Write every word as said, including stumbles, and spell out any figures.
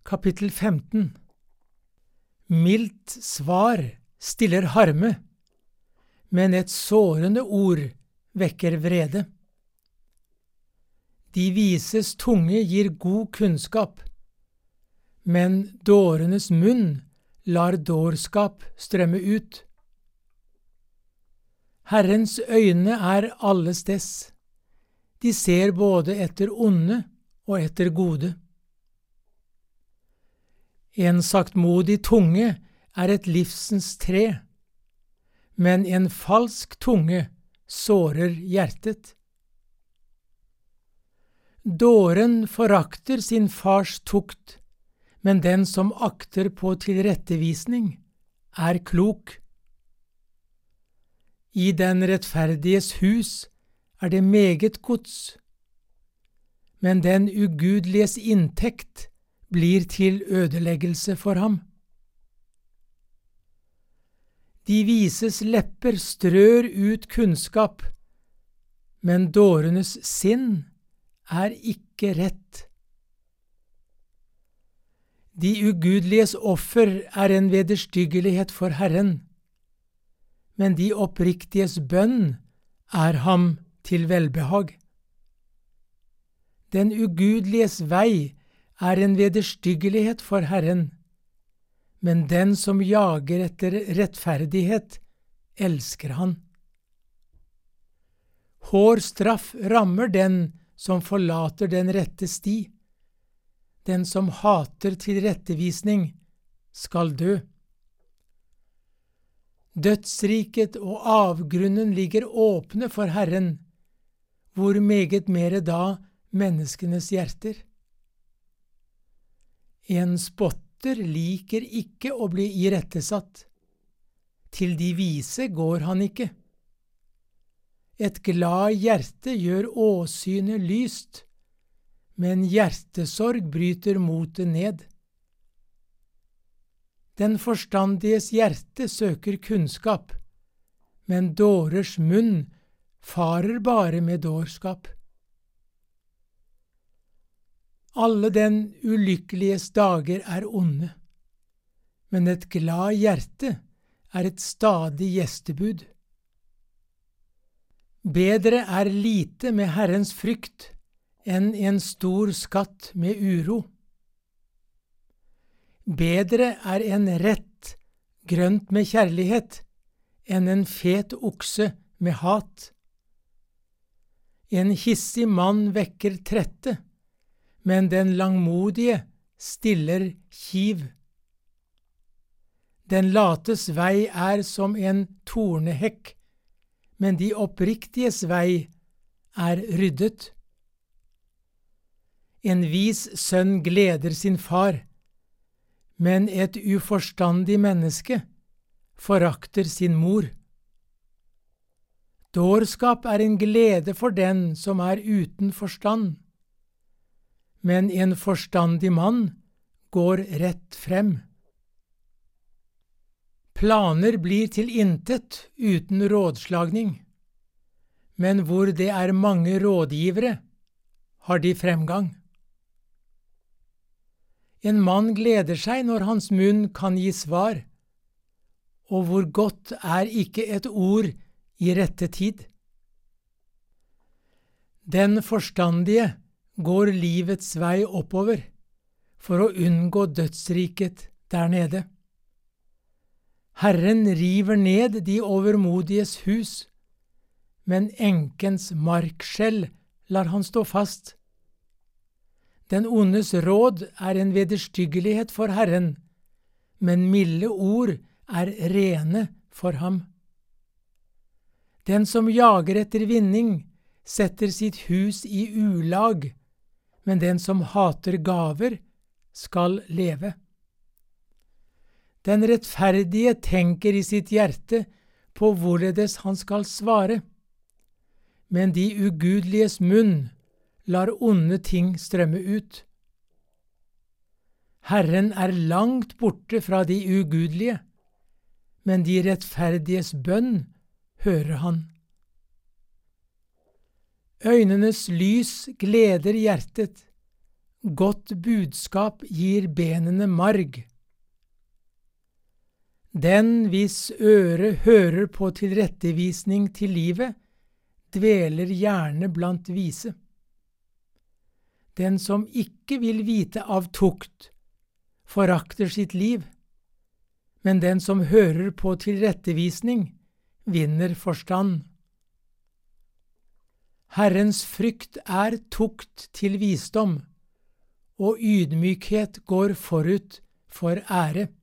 Kapittel femten. Mildt svar stiller harme, men et sårende ord vekker vrede. De vises tunge gir god kunnskap, men dårenes munn lar dårskap strømme ut. Herrens øyne er allesteds. De ser både etter onde og etter gode. En saktmodig tunge er et livsens tre, men en falsk tunge sårer hjertet. Dåren forakter sin fars tukt, men den som akter på tilrettevisning, er klok. I den rettferdiges hus er det meget gods, men den ugudeliges inntekt blir til ødeleggelse for ham. De vises lepper strør ut kunnskap, men dårenes sinn er ikke rett. De ugudeliges offer er en vederstyggelighet for Herren, men de oppriktiges bønn er ham til velbehag. Den ugudeliges vei er en vederstyggelighet for Herren, men den som jager etter rettferdighet, elsker han. Hård straff rammer den som forlater den rette sti. Den som hater tilrettevisning, skal dø. Dødsriket og avgrunnen ligger åpne for Herren, hvor meget mere da menneskenes hjerter. En spotter liker ikke å bli irettesatt. Til de vise går han ikke. Et glad hjerte gjør åsynet lyst, men hjertesorg bryter motet ned. Den forstandiges hjerte søker kunnskap, men dårers munn farer bare med dårskap. Alle den ulykkeliges dager er onde, men et glad hjerte er et stadig gjestebud. Bedre er lite med Herrens frykt enn en stor skatt med uro. Bedre er en rett grønt med kjærlighet enn en fet okse med hat. En hissig mann vekker trette, men den langmodige stiller kiv. Den lates vei er som en tornehekk, men de oppriktiges vei er ryddet. En vis sønn gleder sin far, men et uforstandig menneske forakter sin mor. Dårskap er en glede for den som er uten forstand, men en forstandig mann går rett frem. Planer blir til intet uten rådslagning, men hvor det er mange rådgivere, har de fremgang. En mann gleder seg når hans munn kan gi svar, og hvor godt er ikke et ord i rette tid. Den forstandige går livets vei oppover, for å unngå dødsriket der nede. Herren river ned de overmodiges hus, men enkens markskjell lar han stå fast. Den ondes råd er en vederstyggelighet for Herren, men milde ord er rene for ham. Den som jager etter vinning, setter sitt hus i ulag, men den som hater gaver, skal leve. Den rettferdige tenker i sitt hjerte på hvorledes han skal svare, men de ugudeliges munn lar onde ting strømme ut. Herren er langt borte fra de ugudelige, men de rettferdiges bønn hører han. Øynenes lys gleder hjertet, Godt budskap gir benene marg. Den hvis øre hører på tilrettevisning til livet, dveler gjerne blant vise. Den som ikke vil vite av tukt, forakter sitt liv, men den som hører på tilrettevisning, vinner forstand. Herrens frykt er tukt til visdom, og ydmykhet går forut for ære.